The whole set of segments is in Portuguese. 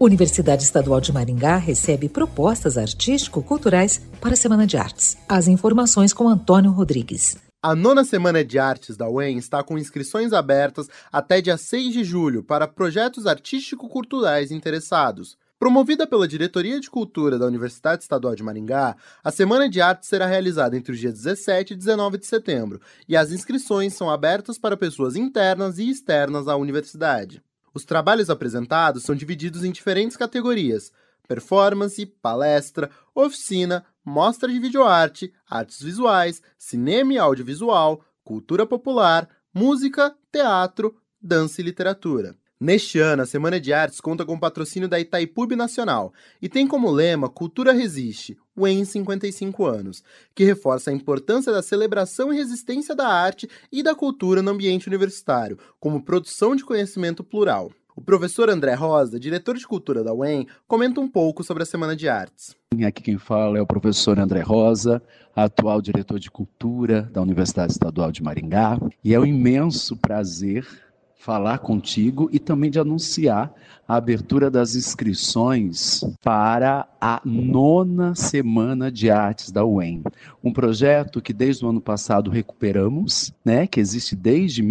Universidade Estadual de Maringá recebe propostas artístico-culturais para a Semana de Artes. As informações com Antônio Rodrigues. A 9ª Semana de Artes da UEM está com inscrições abertas até dia 6 de julho para projetos artístico-culturais interessados. Promovida pela Diretoria de Cultura da Universidade Estadual de Maringá, a Semana de Artes será realizada entre os dias 17 e 19 de setembro, e as inscrições são abertas para pessoas internas e externas à universidade. Os trabalhos apresentados são divididos em diferentes categorias: performance, palestra, oficina, mostra de videoarte, artes visuais, cinema e audiovisual, cultura popular, música, teatro, dança e literatura. Neste ano, a Semana de Artes conta com o patrocínio da Itaipu Nacional e tem como lema Cultura Resiste, UEM 55 anos, que reforça a importância da celebração e resistência da arte e da cultura no ambiente universitário, como produção de conhecimento plural. O professor André Rosa, diretor de cultura da UEM, comenta um pouco sobre a Semana de Artes. Aqui quem fala é o professor André Rosa, atual diretor de cultura da Universidade Estadual de Maringá, e é um imenso prazer falar contigo e também de anunciar a abertura das inscrições para a 9ª Semana de Artes da UEM. Um projeto que desde o ano passado recuperamos, que existe desde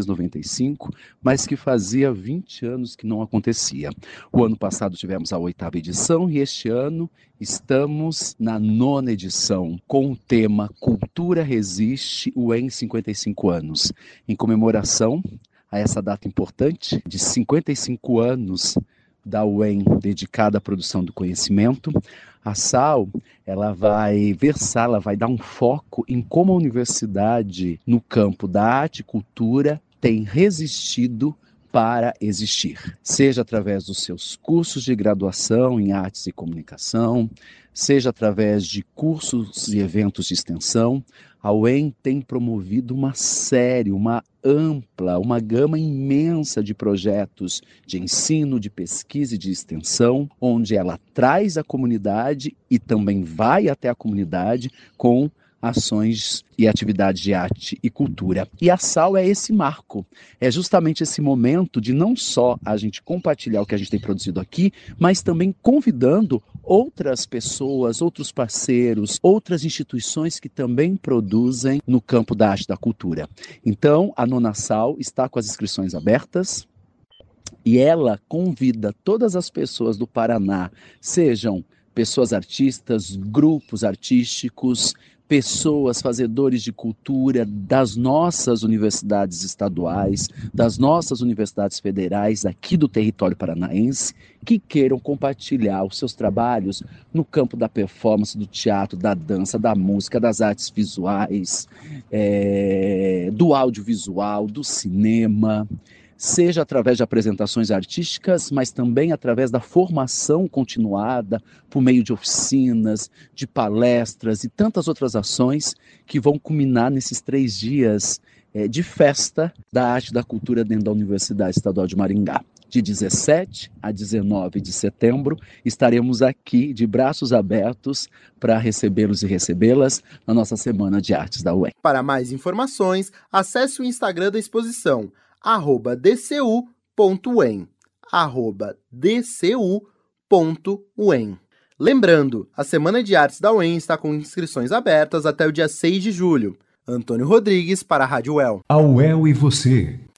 1995, mas que fazia 20 anos que não acontecia. O ano passado tivemos a 8ª edição e este ano estamos na 9ª edição, com o tema Cultura Resiste, UEM 55 anos, em comemoração a essa data importante de 55 anos da UEM dedicada à produção do conhecimento. A SAL, ela vai dar um foco em como a universidade, no campo da arte e cultura, tem resistido para existir, seja através dos seus cursos de graduação em artes e comunicação, seja através de cursos e eventos de extensão. A UEM tem promovido uma gama imensa de projetos de ensino, de pesquisa e de extensão, onde ela traz a comunidade e também vai até a comunidade com ações e atividades de arte e cultura. E a SAL é esse marco, é justamente esse momento de não só a gente compartilhar o que a gente tem produzido aqui, mas também convidando outras pessoas, outros parceiros, outras instituições que também produzem no campo da arte e da cultura. Então, a 9ª SAL está com as inscrições abertas e ela convida todas as pessoas do Paraná, sejam pessoas artistas, grupos artísticos, pessoas, fazedores de cultura das nossas universidades estaduais, das nossas universidades federais aqui do território paranaense, que queiram compartilhar os seus trabalhos no campo da performance, do teatro, da dança, da música, das artes visuais, do audiovisual, do cinema, seja através de apresentações artísticas, mas também através da formação continuada, por meio de oficinas, de palestras e tantas outras ações que vão culminar nesses 3 dias de festa da arte e da cultura dentro da Universidade Estadual de Maringá. De 17 a 19 de setembro, estaremos aqui de braços abertos para recebê-los e recebê-las na nossa Semana de Artes da UEM. Para mais informações, acesse o Instagram da exposição, @dcu.uem, @dcu.uem. Lembrando, a Semana de Artes da UEM está com inscrições abertas até o dia 6 de julho. Antônio Rodrigues para a Rádio UEL. A UEL e você.